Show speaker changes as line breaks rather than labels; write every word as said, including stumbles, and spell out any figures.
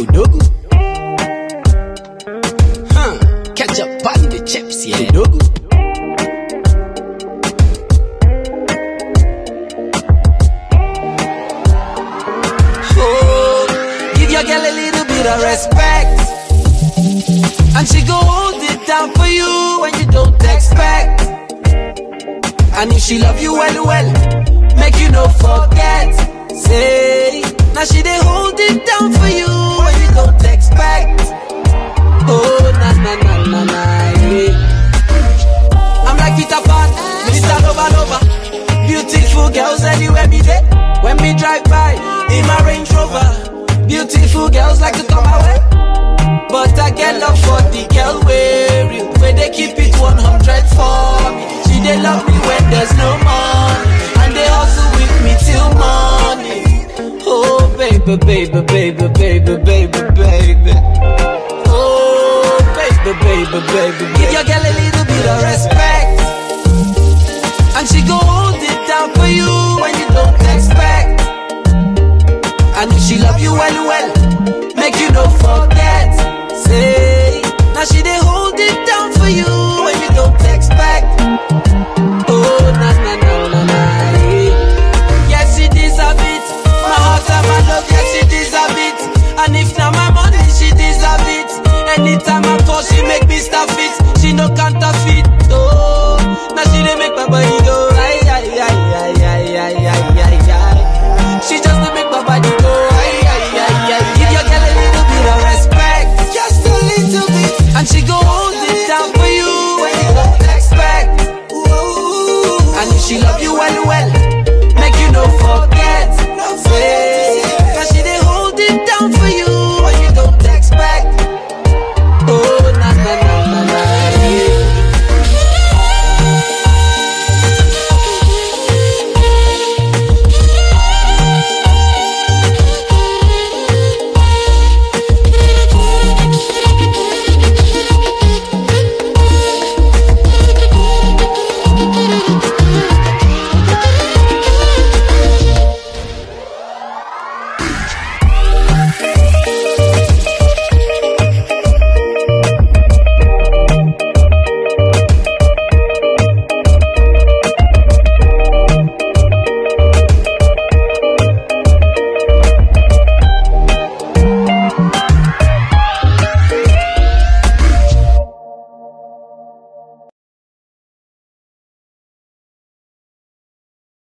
dogu. Huh, catch up on the chips, yeah, dogu. Oh, give your girl a little bit of respect, and she go hold it down for you when you don't expect. And if she love you well, well, make you no forget. Say, now she dey hold it down for you when you don't expect. Oh, na na na na na, yeah. I'm like Peter Pan, Mister Nova Nova. Beautiful girls anywhere me dey. When me drive by in my Range Rover, beautiful girls like to come my way. But I get love for the girl way real, where they keep it one hundred for me. She they love me when there's no money, and they hustle with me till morning. Oh baby, baby, baby, baby, baby, baby. Oh baby, baby, baby, give your girl a little bit of respect, and she go hold it down for you when you don't expect. And if she love you well, well, make you no forget. Say, now she dey hold it down for you when you don't expect. Oh, na na na na na, yeah. Yes, she deserve it. My heart and my love, yes, she deserve it. And if not my money, she deserve it. Anytime I call, she make me stuff it. She no counterfeit. Oh, now she dey make my body go. Ay, ay, ay, ay, ay, ay, ay, ay, ay. She just to make my body go. Ay, ay, ay, ay. Give your girl a little bit of respect, just a little bit, and she go hold it down for you when you don't expect. Ooh. And if she love you well, well,